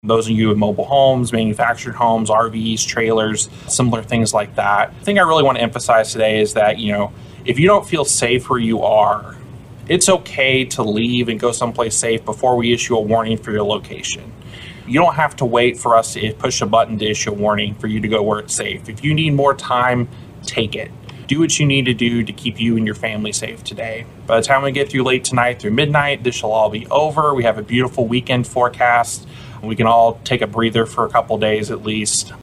Those of you with mobile homes, manufactured homes, RVs, trailers, similar things like that. The thing I really want to emphasize today is that, if you don't feel safe where you are, it's okay to leave and go someplace safe before we issue a warning for your location. You don't have to wait for us to push a button to issue a warning for you to go where it's safe. If you need more time, take it. Do what you need to do to keep you and your family safe today. By the time we get through late tonight through midnight, this shall all be over. We have a beautiful weekend forecast. We can all take a breather for a couple days at least.